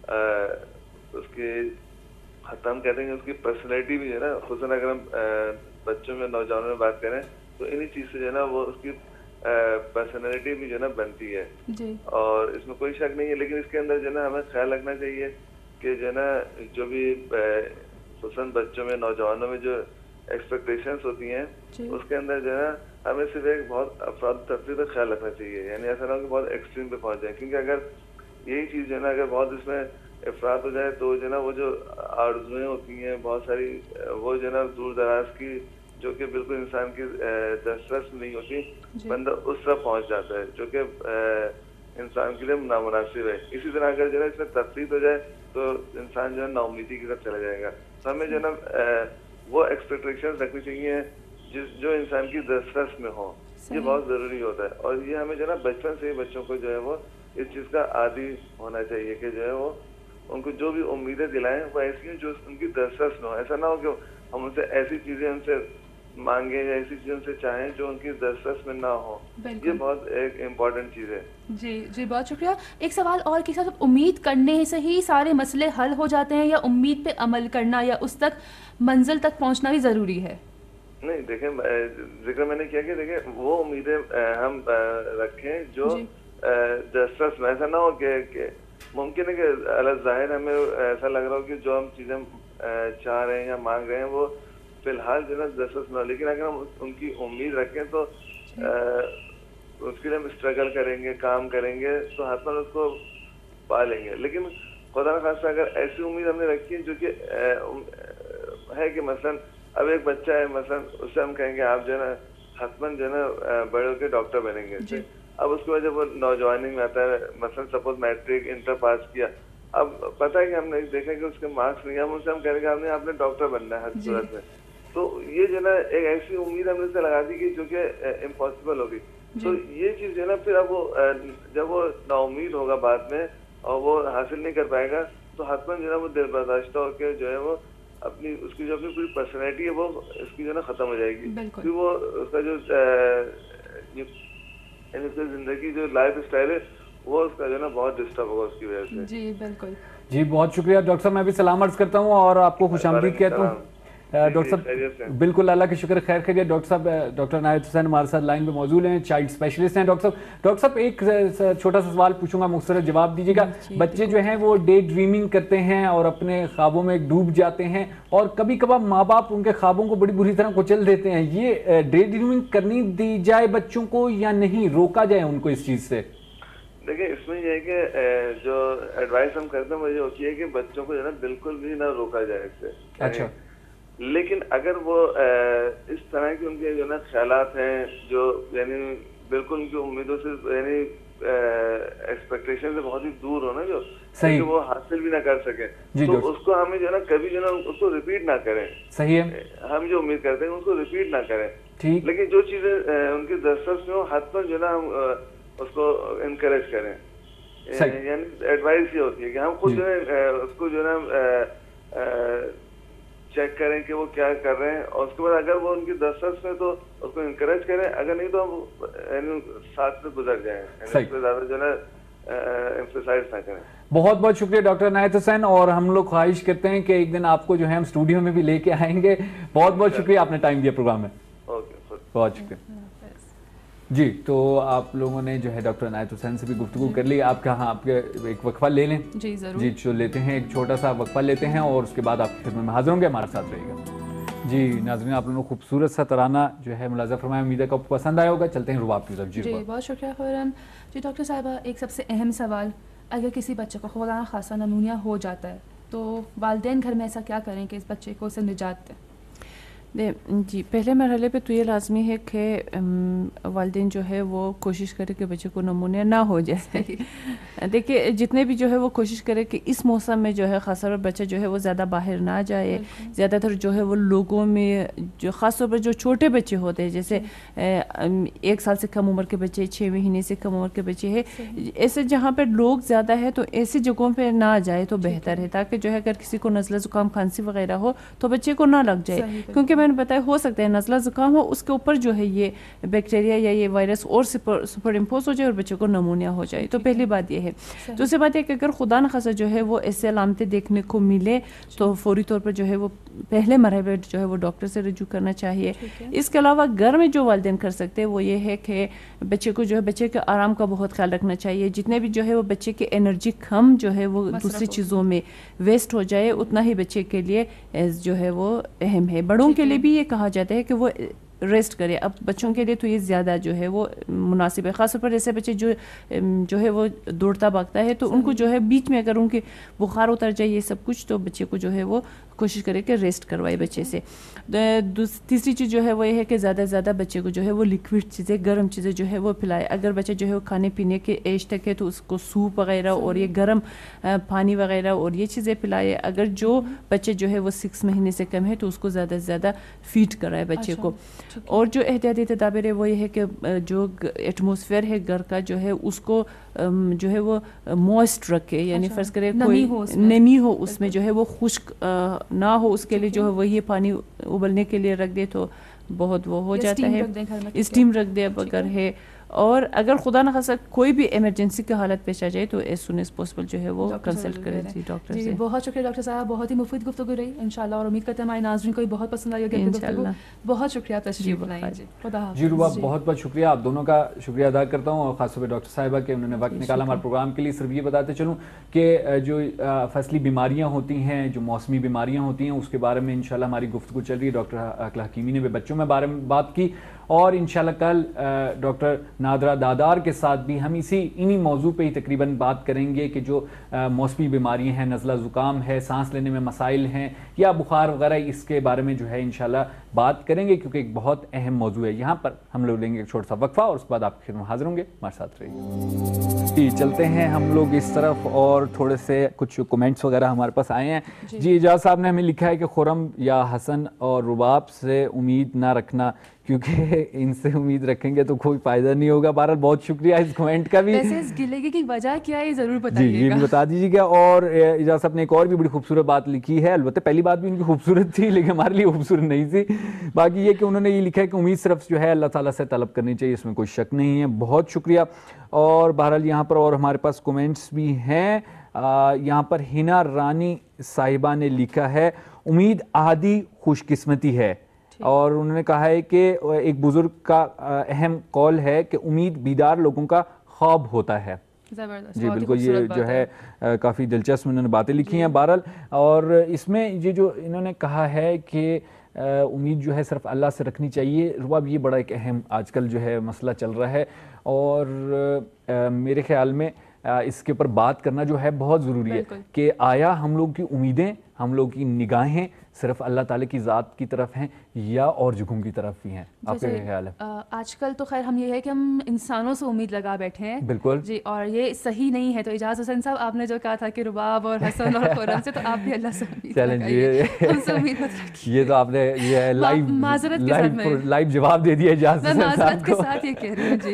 اس کے حتی ہم کہتے ہیں کہ اس کی پرسنالٹی بھی جو ہے نا, خصوصاً اگر ہم بچوں میں نوجوانوں میں بات کریں تو انہی چیز سے جو ہے نا وہ اس کی پرسنالٹی بھی جو ہے نا بنتی ہے. جی. اور اس میں کوئی شک نہیں ہے, لیکن اس کے اندر جو ہے نا ہمیں خیال رکھنا چاہیے کہ جو ہے نا جو بھی خصوصاً بچوں میں نوجوانوں میں جو ایکسپیکٹیشنس ہوتی ہیں اس کے اندر جو ہے نا ہمیں صرف ایک بہت افراد تفریح کا خیال رکھنا چاہیے. یعنی ایسا نہ ہو کہ بہت ایکسٹریم پہ پہنچ جائیں, کیونکہ اگر یہی چیز جو ہے نا اگر بہت اس میں افراد ہو جائے تو جو ہے نا وہ جو آرزوئیں ہوتی ہیں بہت ساری, وہ جو ہے نا دور دراز کی جو کہ بالکل انسان کی دسترس نہیں ہوتی, بندہ اس طرح پہنچ جاتا ہے جو کہ انسان کے لیے نامناسب ہے. اسی طرح اگر جو ہے اس میں تفریح ہو جائے تو انسان جو ہے نا امیدی کی طرف چلا جائے گا. تو ہمیں جو ہے نا وہ ایکسپیکٹیشن رکھنی چاہیے جو انسان کی دسترس میں ہو, یہ بہت ضروری ہوتا ہے. اور یہ ہمیں جو ہے نا بچپن سے ہی بچوں کو جو ہے وہ اس چیز کا عادی ہونا چاہیے کہ جو ہے وہ ان کو جو بھی امیدیں دلائیں وہ ایسی ہیں جو ان کی دسترس میں ہو. ایسا نہ ہو کہ ہم ان سے ایسی چیزیں ان سے مانگیں یا ایسی چیزیں ان سے چاہیں جو ان کی دسترس میں نہ ہو. یہ بہت ایک امپورٹنٹ چیز ہے. جی جی بہت شکریہ. ایک سوال اور کہ صاحب, امید کرنے سے ہی سارے مسئلے حل ہو جاتے ہیں, یا امید پہ عمل کرنا یا اس تک منزل تک پہنچنا بھی ضروری ہے؟ نہیں دیکھیں, ذکر میں نے کیا کہ دیکھیں وہ امیدیں ہم رکھیں جو دسترس میں, ایسا نہ ہو کہ ممکن ہے کہ اللہ ظاہر ہمیں ایسا لگ رہا ہو کہ جو ہم چیزیں چاہ رہے ہیں یا مانگ رہے ہیں وہ فی الحال جو ہے نا دسترس میں ہو, لیکن اگر ہم ان کی امید رکھیں تو اس کے لیے ہم اسٹرگل کریں گے, کام کریں گے تو حتماً اس کو پا لیں گے. لیکن خدا نخواستہ اگر ایسی امید ہم نے رکھی ہے جو کہ ہے کہ مثلاً اب ایک بچہ ہے, مثلاً اس سے ہم کہیں گے آپ جو ہے نا حتماً جو ہے نا بڑے ہو کے ڈاکٹر بنیں گے. اب اس کی وجہ وہ نوجوانی میں آتا ہے, مثلاً سپوز میٹرک انٹر پاس کیا اب پتہ ہے کہ ہم نے دیکھا کہ اس کے مارکس نہیں, ہم ان سے ہم کہہ رہے کہ آپ نے ڈاکٹر بننا ہے ہر صورت میں, تو یہ جو ہے نا ایک ایسی امید ہم نے سے لگا دی کہ جو کہ امپاسبل ہوگی. تو یہ چیز جو ہے نا پھر اب وہ جب وہ نا امید ہوگا بعد میں اور وہ حاصل نہیں کر پائے گا تو حتماً جو ہے نا وہ دل برداشتہ ہو کے جو ہے وہ اپنی اس کی جو اپنی پوری پرسنالٹی ہے وہ اس کی جو ہے نا ختم ہو جائے گی. پھر وہ اس کا جو زندگی جو لائف اسٹائل ہے وہ اس کا جو ہے نا بہت ڈسٹرب ہوگا اس کی وجہ سے. جی بالکل. جی بہت شکریہ ڈاکٹر صاحب, میں بھی سلام عرض کرتا ہوں اور آپ کو خوش آمدید کہتا ہوں. ڈاکٹر صاحب بالکل اللہ کی شکر خیر خیریت. ڈاکٹر صاحب ڈاکٹر عنایت حسین ہمارے ساتھ لائن پہ موجود ہیں, چائلڈ اسپیشلسٹ ہیں. ڈاکٹر صاحب ایک چھوٹا سا سوال پوچھوں گا, مختصر جواب دیجیے گا. بچے جو ہیں وہ ڈے ڈریمنگ کرتے ہیں اور اپنے خوابوں میں ڈوب جاتے ہیں اور کبھی کبھار ماں باپ ان کے خوابوں کو بڑی بری طرح کچل دیتے ہیں. یہ ڈے ڈریمنگ کرنی دی جائے بچوں کو یا نہیں, روکا جائے ان کو اس چیز سے؟ دیکھیں اس میں یہ ہے کہ جو ایڈوائس ہم کرتے ہیں وہ یہ ہوتی ہے کہ بچوں کو جو ہے نا بالکل بھی نہ روکا جائے اس سے. اچھا. لیکن اگر وہ اس طرح کے ان کے جو نا خیالات ہیں جو یعنی بالکل ان کی امیدوں سے یعنی ایکسپیکٹیشن سے بہت ہی دور ہو نا, جو کہ وہ حاصل بھی نہ کر سکیں, تو اس کو ہمیں جو ہے نا کبھی جو ہے نا اس کو ریپیٹ نہ کریں. صحیح ہے. ہم جو امید کرتے ہیں اس کو ریپیٹ نہ کریں. لیکن جو چیزیں ان کی دسترس میں ہو حتماً جو ہے نا ہم اس کو انکریج کریں. یعنی ایڈوائس یہ ہوتی ہے کہ ہم خود جو ہے اس کو جو ہے نا چیک کریں کہ وہ کیا کر رہے ہیں اور اس کے بعد اگر وہ ان کی دسترس میں تو اس کو انکریج کریں, اگر نہیں تو ہم ساتھ میں گزر جائیں, اس پہ زیادہ جو ہے نا ایمفسائز نہ کریں. بہت بہت شکریہ ڈاکٹر عنایت حسین, اور ہم لوگ خواہش کرتے ہیں کہ ایک دن آپ کو جو ہے ہم اسٹوڈیو میں بھی لے کے آئیں گے. بہت بہت شکریہ, آپ نے ٹائم دیا پروگرام میں. بہت شکریہ. جی تو آپ لوگوں نے جو ہے ڈاکٹر عنایت حسین سے بھی گفتگو کر لی. آپ کہاں آپ کے ایک وقفہ لے لیں؟ جی ضرور. جی جو لیتے ہیں ایک چھوٹا سا وقفہ لیتے ہیں اور اس کے بعد آپ کی خدمت میں حاضر ہوں گے, ہمارے ساتھ رہے گا. جی ناظرین, آپ لوگوں نے خوبصورت سا ترانہ جو ہے ملاحظہ فرمایا, امید ہے کہ آپ کو پسند آیا ہوگا. چلتے ہیں رباب کی طرف. جی بہت شکریہ خورم. جی ڈاکٹر صاحبہ, ایک سب سے اہم سوال, اگر کسی بچے کو خدا نخواستہ نمونیا ہو جاتا ہے تو والدین گھر میں ایسا کیا کریں کہ اس بچے کو اسے نجات دیں؟ جی پہلے مرحلے پہ تو یہ لازمی ہے کہ والدین جو ہے وہ کوشش کرے کہ بچے کو نمونیا نہ ہو جائے. دیکھیے جتنے بھی جو ہے وہ کوشش کرے کہ اس موسم میں جو ہے خاص طور پر بچہ جو ہے وہ زیادہ باہر نہ جائے. زیادہ تر جو ہے وہ لوگوں میں جو خاص طور پر جو چھوٹے بچے ہوتے ہیں, جیسے 1 سال سے کم عمر کے بچے, 6 مہینے سے کم عمر کے بچے ہیں, ایسے جہاں پہ لوگ زیادہ ہے تو ایسی جگہوں پہ نہ جائے تو بہتر ہے, تاکہ جو ہے اگر کسی کو نزلہ زکام کھانسی وغیرہ ہو تو بچے کو نہ لگ جائے. کیونکہ میں نے بتایا ہو سکتا ہے نزلہ زکام ہو, اس کے اوپر جو ہے یہ بیکٹیریا یا یہ وائرس اور سپر امپوز ہو جائے اور بچے کو نمونیا ہو جائے. تو پہلی بات یہ ہے. دوسری بات یہ کہ اگر خدا نخواستہ جو ہے وہ ایسے علامتیں دیکھنے کو ملے تو فوری طور پر جو ہے وہ پہلے مرحلے جو ہے وہ ڈاکٹر سے رجوع کرنا چاہیے. اس کے علاوہ گھر میں جو والدین کر سکتے ہیں وہ یہ ہے کہ بچے کو جو ہے بچے کے آرام کا بہت خیال رکھنا چاہیے. جتنے بھی جو ہے وہ بچے کی انرجی کم جو ہے وہ دوسری چیزوں میں ویسٹ ہو جائے, اتنا ہی بچے کے لیے جو ہے وہ اہم ہے. بڑوں کے لیے بھی یہ کہا جاتا ہے کہ وہ ریسٹ کرے. اب بچوں کے لیے تو یہ زیادہ جو ہے وہ مناسب ہے, خاص طور پر ایسے بچے جو ہے وہ دوڑتا بھاگتا ہے تو ان کو جو ہے بیچ میں اگر ان کے بخار اتر جائے یہ سب کچھ, تو بچے کو جو ہے وہ کوشش کرے کہ ریسٹ کروائے بچے سے. تیسری چیز جو ہے وہ یہ ہے کہ زیادہ سے زیادہ بچے کو جو ہے وہ لکوڈ چیزیں, گرم چیزیں جو ہے وہ پلائے. اگر بچہ جو ہے وہ کھانے پینے کے ایج تک ہے تو اس کو سوپ وغیرہ اور یہ گرم پانی وغیرہ اور یہ چیزیں پلائے. اگر جو بچے جو ہے وہ 6 مہینے سے کم ہے تو اس کو زیادہ سے زیادہ فیڈ کرائے بچے کو. اور جو احتیاطی تدابیر ہے وہ یہ ہے کہ جو ایٹماسفیئر ہے گھر کا جو ہے اس کو جو ہے وہ موئسٹ رکھے, یعنی فرض کرے کوئی نمی ہو اس میں جو ہے وہ خشک نہ ہو, اس کے لیے جو ہے وہی پانی ابلنے کے لیے رکھ دے تو بہت وہ ہو جاتا ہے. اسٹیم رکھ دے اگر ہے. اور اگر خدا نخواستہ کوئی بھی ایمرجنسی کی حالت پیش آ جائے تو ایز سون ایز پاسبل جو ہے وہ کنسلٹ کرے ڈاکٹر سے. بہت شکریہ ڈاکٹر صاحب, بہت ہی مفید گفتگو رہی انشاءاللہ, اور امید کرتے ہیں ہمارے ناظرین کو بھی بہت پسند آئی ہوگی گفتگو. بہت شکریہ تشریف لائیں. جی رباب بہت بہت شکریہ, آپ دونوں کا شکریہ ادا کرتا ہوں, اور خاص طور پہ ڈاکٹر صاحبہ کہ انہوں نے وقت نکالا ہمارے پروگرام کے لیے. صرف یہ بتاتے چلوں کہ جو فصلی بیماریاں ہوتی ہیں, جو موسمی بیماریاں ہوتی ہیں, اس کے بارے میں انشاءاللہ ہماری گفتگو چل رہی ہے. ڈاکٹر اقلا حکیمی نے بھی بچوں میں بارے میں بات کی, اور انشاءاللہ کل ڈاکٹر نادرہ دادار کے ساتھ بھی ہم انہی موضوع پہ ہی تقریباً بات کریں گے کہ جو موسمی بیماریاں ہیں, نزلہ زکام ہے, سانس لینے میں مسائل ہیں یا بخار وغیرہ, اس کے بارے میں جو ہے انشاءاللہ بات کریں گے, کیونکہ ایک بہت اہم موضوع ہے. یہاں پر ہم لوگ لیں گے ایک چھوٹا سا وقفہ اور اس کے بعد آپ کے خدمت حاضر ہوں گے. ہمارے ساتھ رہیے. جی چلتے ہیں ہم لوگ اس طرف اور تھوڑے سے کچھ کمنٹس وغیرہ ہمارے پاس آئے ہیں. جی اعجاز صاحب نے ہمیں لکھا ہے کہ خرم یا حسن اور رباب سے امید نہ رکھنا کیونکہ ان سے امید رکھیں گے تو کوئی فائدہ نہیں ہوگا. بہرحال بہت شکریہ اس کمنٹ کا بھی. ویسے اس گلے کی وجہ کیا ہے ضرور بتائیے گا. جی یہ بھی بتا دیجیے گا. اور اعجاز صاحب نے ایک اور بھی بڑی خوبصورت بات لکھی ہے. البتہ پہلی بات بھی ان کی خوبصورت تھی لیکن ہمارے لیے خوبصورت نہیں تھی. باقی یہ کہ انہوں نے یہ لکھا ہے کہ امید صرف جو ہے اللہ تعالیٰ سے طلب کرنی چاہیے, اس میں کوئی شک نہیں ہے. بہت شکریہ. اور بہرحال یہاں پر اور ہمارے پاس کومنٹس بھی ہیں. یہاں پر ہنا رانی صاحبہ نے لکھا ہے امید آدھی خوش قسمتی ہے, اور انہوں نے کہا ہے کہ ایک بزرگ کا اہم قول ہے کہ امید بیدار لوگوں کا خواب ہوتا ہے. جی بالکل, یہ جو ہے کافی دلچسپ انہوں نے باتیں لکھی ہیں. بہرحال اور اس میں یہ جو انہوں نے کہا ہے کہ امید جو ہے صرف اللہ سے رکھنی چاہیے, رباب یہ بڑا ایک اہم آج کل جو ہے مسئلہ چل رہا ہے, اور میرے خیال میں اس کے اوپر بات کرنا جو ہے بہت ضروری ہے کہ آیا ہم لوگ کی امیدیں, ہم لوگ کی نگاہیں صرف اللہ تعالیٰ کی ذات کی طرف ہیں یا اور جگہوں کی طرف بھی ہیں؟ آپ کا کیا خیال ہے؟ آج کل تو خیر ہم یہ ہے کہ ہم انسانوں سے امید لگا بیٹھے ہیں. بالکل جی, اور یہ صحیح نہیں ہے. تو اعجاز حسین صاحب آپ نے جو کہا تھا کہ رباب اور حسن اور خرم سے, تو آپ بھی اللہ سے امید لگائیے, ہم سے امید مت رکھیے. یہ تو آپ نے یہ لائیو جواب دے دیا اعجاز حسین صاحب کو. معذرت کے ساتھ یہ کہہ رہی ہوں.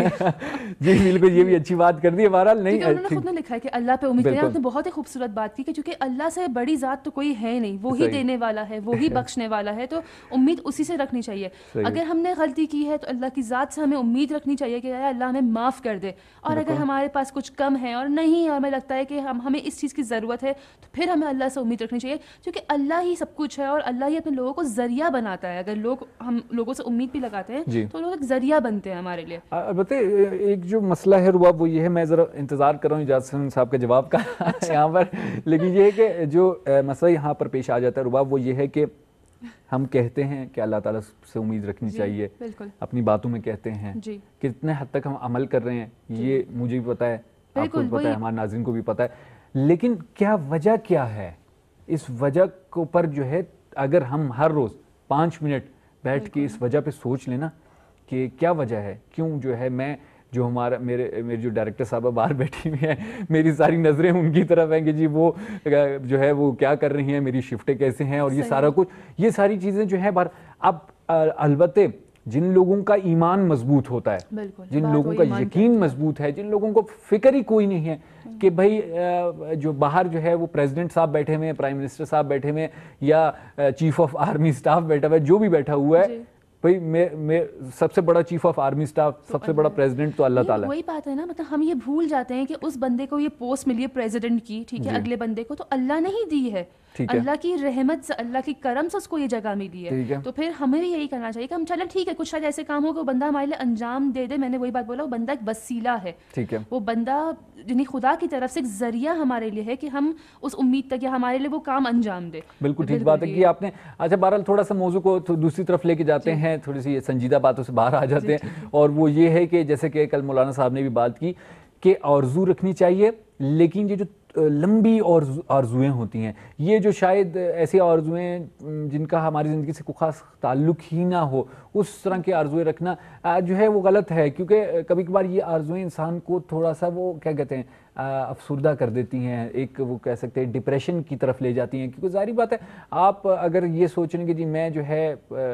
جی جی بالکل, یہ بھی اچھی بات کر دی ہے. بہرحال نہیں, انہوں نے خود نے لکھا ہے کہ اللہ پہ امید کریں. آپ نے بہت ہی خوبصورت بات کی کہ چونکہ اللہ سے بڑی ذات تو کوئی ہے نہیں, وہی دینے والا ہے, وہی بخشنے والا ہے, تو امید اسی سے رکھنی چاہیے. اگر ہم نے غلطی کی ہے تو اللہ کی ذات سے ہمیں امید رکھنی چاہیے کہ اللہ ہمیں معاف کر دے. اور اگر ہمارے پاس کچھ کم ہے اور نہیں ہمیں لگتا ہے کہ ہمیں اس چیز کی ضرورت ہے, تو پھر ہمیں اللہ سے امید رکھنی چاہیے, کیونکہ اللہ ہی سب کچھ ہے اور اللہ ہی اپنے لوگوں کو ذریعہ بناتا ہے. اگر ہم لوگوں سے امید بھی لگاتے ہیں تو لوگ ایک ذریعہ بنتے ہیں ہمارے لیے. البتہ ایک جو مسئلہ ہے رباب وہ یہ ہے, میں ذرا انتظار کر رہا ہوں اعجاز حسین صاحب کے جواب کا یہاں پر, لیکن یہ ہے کہ جو مسئلہ یہاں پر پیش آ جاتا ہے رباب وہ یہ ہے کہ ہم کہتے ہیں کہ اللہ تعالیٰ سے امید رکھنی چاہیے, اپنی باتوں میں کہتے ہیں, کتنے حد تک ہم عمل کر رہے ہیں یہ مجھے بھی پتہ ہے, آپ کو بھی پتہ ہے, ہمارے ناظرین کو بھی پتہ ہے. لیکن کیا وجہ کیا ہے؟ اس وجہ کو پر جو ہے اگر ہم ہر روز 5 منٹ بیٹھ کے اس وجہ پہ سوچ لینا کہ کیا وجہ ہے, کیوں جو ہے میں جو میرے جو ڈائریکٹر صاحبہ باہر بیٹھی ہوئی ہیں, میری ساری نظریں ان کی طرف ہیں کہ جی وہ جو ہے وہ کیا کر رہی ہیں, میری شفٹیں کیسے ہیں, اور یہ سارا کچھ, یہ ساری چیزیں جو ہیں اب البتہ جن لوگوں کا ایمان مضبوط ہوتا ہے, جن لوگوں کا یقین مضبوط ہے, جن لوگوں کو فکر ہی کوئی نہیں ہے کہ بھائی جو باہر جو ہے وہ پریزیڈنٹ صاحب بیٹھے ہوئے ہیں, پرائم منسٹر صاحب بیٹھے ہوئے ہیں, یا چیف آف آرمی اسٹاف بیٹھا ہوا ہے, جو بھی بیٹھا ہوا ہے, بھئی میں سب سے بڑا چیف آف آرمی اسٹاف, سب سے بڑا پریزیڈنٹ تو اللہ تعالیٰ ہے. وہی بات ہے نا, مطلب ہم یہ بھول جاتے ہیں کہ اس بندے کو یہ پوسٹ ملی ہے پریزیڈنٹ کی, ٹھیک ہے, اگلے بندے کو تو اللہ نے ہی دی ہے, اللہ کی رحمت سے, اللہ کی کرم سے اس کو یہ جگہ ملی ہے. تو پھر ہمیں بھی یہی کرنا چاہیے کہ ہم چلیں ٹھیک ہے, کچھ شاید ایسے کام ہو کہ وہ بندہ ہمارے لیے انجام دے دے. میں نے وہی بات بولا, وہ بندہ ایک وسیلہ ہے, وہ بندہ یعنی خدا کی طرف سے ایک ذریعہ ہمارے لیے ہے کہ ہم اس امید تک یا ہمارے لیے وہ کام انجام دے. بالکل ٹھیک بات ہے کہ آپ نے. اچھا بہرحال تھوڑا سا موضوع کو دوسری طرف لے کے جاتے ہیں, تھوڑی سی سنجیدہ باتوں سے باہر آ جاتے ہیں, اور وہ یہ ہے کہ جیسے کہ کل مولانا صاحب نے بھی بات کی کہ آرزو رکھنی چاہیے, لیکن یہ جو لمبی آرزویں ہوتی ہیں, یہ جو شاید ایسی آرزویں جن کا ہماری زندگی سے کوئی خاص تعلق ہی نہ ہو, اس طرح کی آرزویں رکھنا جو ہے وہ غلط ہے, کیونکہ کبھی کبھار یہ آرزویں انسان کو تھوڑا سا وہ کیا کہتے ہیں افسردہ کر دیتی ہیں, ایک وہ کہہ سکتے ہیں ڈپریشن کی طرف لے جاتی ہیں. کیونکہ ظاہری بات ہے آپ اگر یہ سوچیں کہ جی میں جو ہے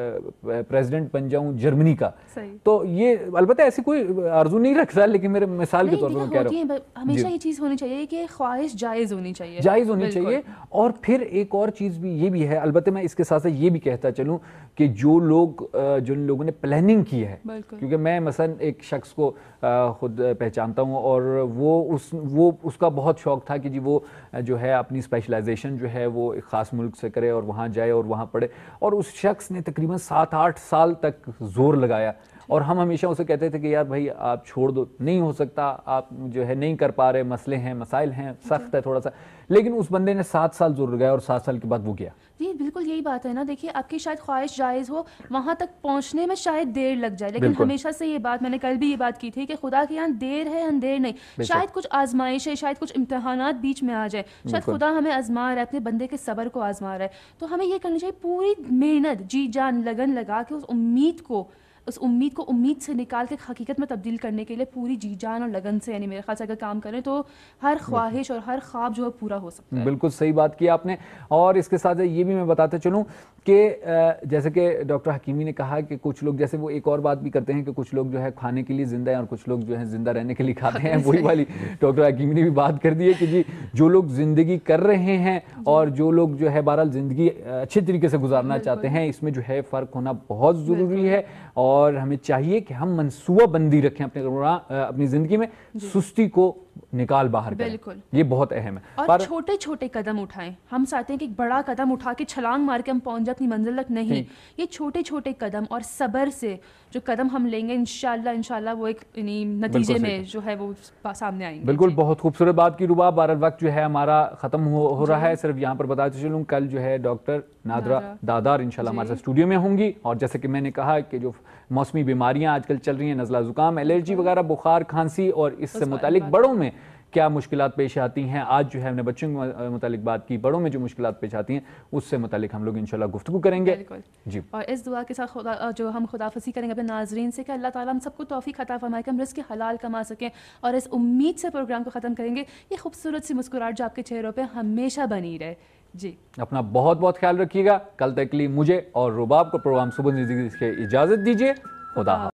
پریزیڈنٹ بن جاؤں جرمنی کا, تو یہ البتہ ایسی کوئی آرزو نہیں رکھتا, لیکن میرے مثال کے طور پر میں کہہ رہا ہوں ہمیشہ یہ چیز ہونی چاہیے کہ خواہش جائز ہونی چاہیے. اور پھر ایک اور چیز بھی یہ بھی ہے, البتہ میں اس کے ساتھ یہ بھی کہتا چلوں کہ جن لوگوں نے پلاننگ کی ہے, کیونکہ میں مثلا ایک شخص کو خود پہچانتا ہوں, اور وہ اس کا بہت شوق تھا کہ جی وہ جو ہے اپنی اسپیشلائزیشن جو ہے وہ ایک خاص ملک سے کرے اور وہاں جائے اور وہاں پڑھے, اور اس شخص نے تقریباً 7-8 سال تک زور لگایا, اور ہم ہمیشہ اسے کہتے تھے کہ یار بھائی آپ چھوڑ دو, نہیں ہو سکتا, آپ جو ہے نہیں کر پا رہے, مسئلے ہیں, مسائل ہیں, سخت ہے تھوڑا سا, لیکن اس بندے نے 7 سال زور لگایا اور 7 سال کے بعد وہ گیا. جی بالکل یہی بات ہے نا. دیکھیے آپ کی شاید خواہش جائز ہو, وہاں تک پہنچنے میں شاید دیر لگ جائے, لیکن ہمیشہ سے یہ بات, میں نے کل بھی یہ بات کی تھی کہ خدا کے یہاں دیر ہے اندیر نہیں. شاید کچھ آزمائش ہے, شاید کچھ امتحانات بیچ میں آ جائے, شاید خدا ہمیں آزما رہا ہے, اپنے بندے کے صبر کو آزما رہا ہے. تو ہمیں یہ کرنا چاہیے پوری محنت, جی جان لگن لگا کے اس امید کو اس امید کو امید سے نکال کے حقیقت میں تبدیل کرنے کے لیے پوری جی جان اور لگن سے یعنی میرے خیال سے اگر کام کریں تو ہر خواہش اور ہر خواب جو ہے پورا ہو سکتا ہے. بالکل صحیح بات کی آپ نے. اور اس کے ساتھ یہ بھی میں بتاتے چلوں کہ جیسے کہ ڈاکٹر حکیمی نے کہا کہ کچھ لوگ جیسے وہ ایک اور بات بھی کرتے ہیں کہ کچھ لوگ جو ہے کھانے کے لیے زندہ ہیں اور کچھ لوگ جو ہے زندہ رہنے کے لیے کھاتے ہیں. وہی والی ڈاکٹر حکیمی نے بھی بات کر دی ہے کہ جی جو لوگ زندگی کر رہے ہیں اور جو لوگ جو ہے بہرحال زندگی اچھے طریقے سے گزارنا چاہتے ہیں, اس میں جو ہے فرق ہونا بہت ضروری ہے. اور ہمیں چاہیے کہ ہم منصوبہ بندی رکھیں اپنی زندگی میں, سستی کو نکال باہر کریں. بالکل یہ بہت اہم ہے. اور چھوٹے چھوٹے قدم اٹھائیں. ہم چاہتے ہیں کہ ایک بڑا قدم اٹھا کے چھلانگ مار کے ہم پہنچ جائیں اپنی منزل تک, نہیں. یہ چھوٹے چھوٹے قدم اور صبر سے جو قدم ہم لیں گے انشاءاللہ وہ ایک نتیجے میں جو ہے وہ سامنے آئیں گے. بالکل بہت خوبصورت بات کی رباب. بہرحال وقت جو ہے ہمارا ختم ہو رہا ہے. صرف یہاں پر بتاتے چلوں کل جو ہے ڈاکٹر نادرہ دادار انشاءاللہ ہمارے ساتھ اسٹوڈیو میں ہوں گی. اور جیسے کہ میں نے کہا کہ جو موسمی بیماریاں آج کل چل رہی ہیں, نزلہ زکام, الرجی وغیرہ, بخار, کھانسی, اور اس سے متعلق بڑوں میں کیا مشکلات پیش آتی ہیں, آج جو ہے ہم نے بچوں کے متعلق بات کی, بڑوں میں جو مشکلات پیش آتی ہیں اس سے متعلق ہم لوگ انشاءاللہ گفتگو کریں گے. جی, اور اس دعا کے ساتھ جو ہم خدافظی کریں گے اپنے ناظرین سے کہ اللہ تعالیٰ ہم سب کو توفیق عطا فرمائے کہ ہم رزق حلال کما سکیں, اور اس امید سے پروگرام کو ختم کریں گے یہ خوبصورت سی مسکراہٹ جو آپ کے چہروں پہ ہمیشہ بنی رہے. جی, اپنا بہت بہت خیال رکھیے گا. کل تک کے لیے مجھے اور رباب کو پروگرام صبح زندگی سے اجازت دیجیے. خدا حافظ.